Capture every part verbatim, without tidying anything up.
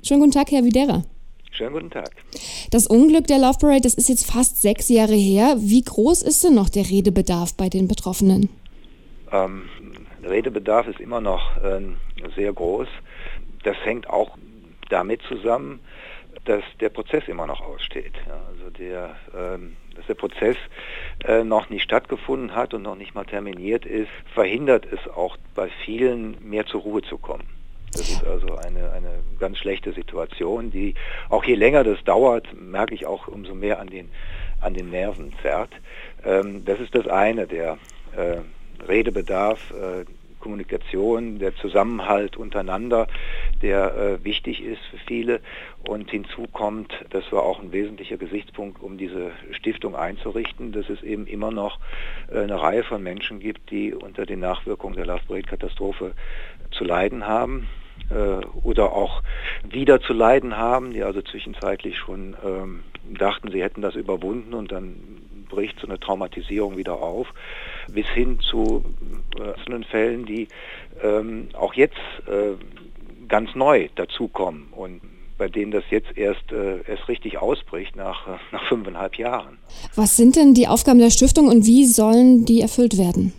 Schönen guten Tag, Herr Videra. Schönen guten Tag. Das Unglück der Love Parade, das ist jetzt fast sechs Jahre her. Wie groß ist denn noch der Redebedarf bei den Betroffenen? Ähm, Redebedarf ist immer noch äh, sehr groß. Das hängt auch damit zusammen, dass der Prozess immer noch aussteht. Ja, also der, ähm, dass der Prozess äh, noch nicht stattgefunden hat und noch nicht mal terminiert ist, verhindert es auch bei vielen, mehr zur Ruhe zu kommen. Das ist also eine, eine ganz schlechte Situation, die auch je länger das dauert, merke ich auch umso mehr an den, an den Nerven zerrt. Ähm, das ist das eine, der äh, Redebedarf, äh, Kommunikation, der Zusammenhalt untereinander, der äh, wichtig ist für viele. Und hinzu kommt, das war auch ein wesentlicher Gesichtspunkt, um diese Stiftung einzurichten, dass es eben immer noch äh, eine Reihe von Menschen gibt, die unter den Nachwirkungen der Love Parade-Katastrophe zu leiden haben äh, oder auch wieder zu leiden haben, die also zwischenzeitlich schon ähm, dachten, sie hätten das überwunden und dann bricht so eine Traumatisierung wieder auf, bis hin zu einzelnen äh, Fällen, die ähm, auch jetzt äh, ganz neu dazukommen und bei denen das jetzt erst, äh, erst richtig ausbricht nach, nach fünfeinhalb Jahren. Was sind denn die Aufgaben der Stiftung und wie sollen die erfüllt werden?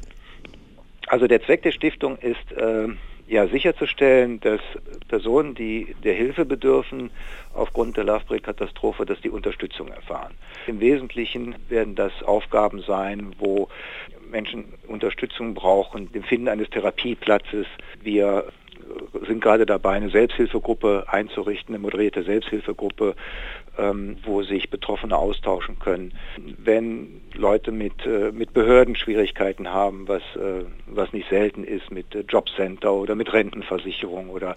Also der Zweck der Stiftung ist, äh, ja, sicherzustellen, dass Personen, die der Hilfe bedürfen, aufgrund der Love Parade-Katastrophe, dass die Unterstützung erfahren. Im Wesentlichen werden das Aufgaben sein, wo Menschen Unterstützung brauchen, dem Finden eines Therapieplatzes. Wir sind gerade dabei, eine Selbsthilfegruppe einzurichten, eine moderierte Selbsthilfegruppe, ähm, wo sich Betroffene austauschen können. Wenn Leute mit, äh, mit Behörden Schwierigkeiten haben, was, äh, was nicht selten ist, mit äh, Jobcenter oder mit Rentenversicherung oder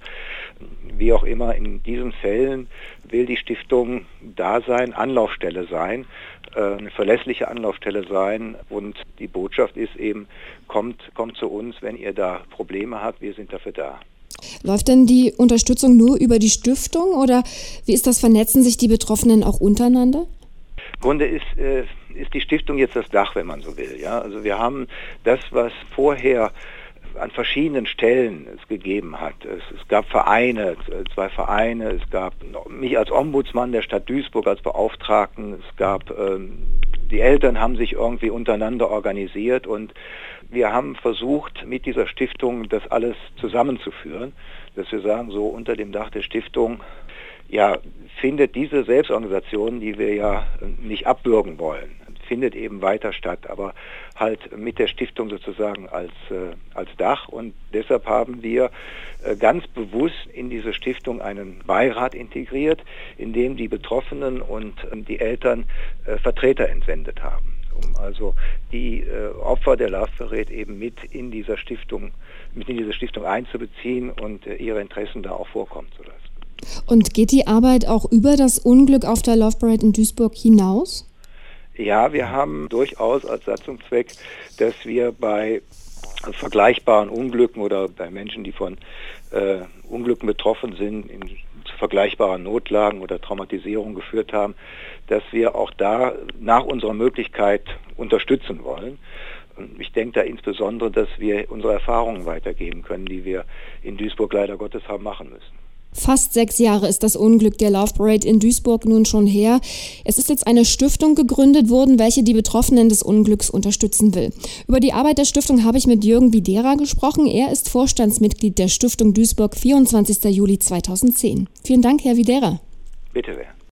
wie auch immer, in diesen Fällen will die Stiftung da sein, Anlaufstelle sein, äh, eine verlässliche Anlaufstelle sein und die Botschaft ist eben, kommt, kommt zu uns, wenn ihr da Probleme habt, wir sind dafür da. Läuft denn die Unterstützung nur über die Stiftung oder wie ist das, vernetzen sich die Betroffenen auch untereinander? Im Grunde ist, äh, ist die Stiftung jetzt das Dach, wenn man so will. Ja? Also wir haben das, was vorher an verschiedenen Stellen es gegeben hat. Es, es gab Vereine, zwei Vereine, es gab mich als Ombudsmann der Stadt Duisburg als Beauftragten, es gab, ähm, die Eltern haben sich irgendwie untereinander organisiert und wir haben versucht, mit dieser Stiftung das alles zusammenzuführen, dass wir sagen, so unter dem Dach der Stiftung, ja, findet diese Selbstorganisation, die wir ja nicht abwürgen wollen, findet eben weiter statt, aber halt mit der Stiftung sozusagen als, äh, als Dach. Und deshalb haben wir äh, ganz bewusst in diese Stiftung einen Beirat integriert, in dem die Betroffenen und äh, die Eltern äh, Vertreter entsendet haben, um also die äh, Opfer der Love Parade eben mit in dieser Stiftung, mit in diese Stiftung einzubeziehen und äh, ihre Interessen da auch vorkommen zu lassen. Und geht die Arbeit auch über das Unglück auf der Love Parade in Duisburg hinaus? Ja, wir haben durchaus als Satzungszweck, dass wir bei vergleichbaren Unglücken oder bei Menschen, die von äh, Unglücken betroffen sind, in zu vergleichbaren Notlagen oder Traumatisierung geführt haben, dass wir auch da nach unserer Möglichkeit unterstützen wollen. Und ich denke da insbesondere, dass wir unsere Erfahrungen weitergeben können, die wir in Duisburg leider Gottes haben machen müssen. Fast sechs Jahre ist das Unglück der Love Parade in Duisburg nun schon her. Es ist jetzt eine Stiftung gegründet worden, welche die Betroffenen des Unglücks unterstützen will. Über die Arbeit der Stiftung habe ich mit Jürgen Videra gesprochen. Er ist Vorstandsmitglied der Stiftung Duisburg, vierundzwanzigster Juli zweitausendzehn. Vielen Dank, Herr Videra.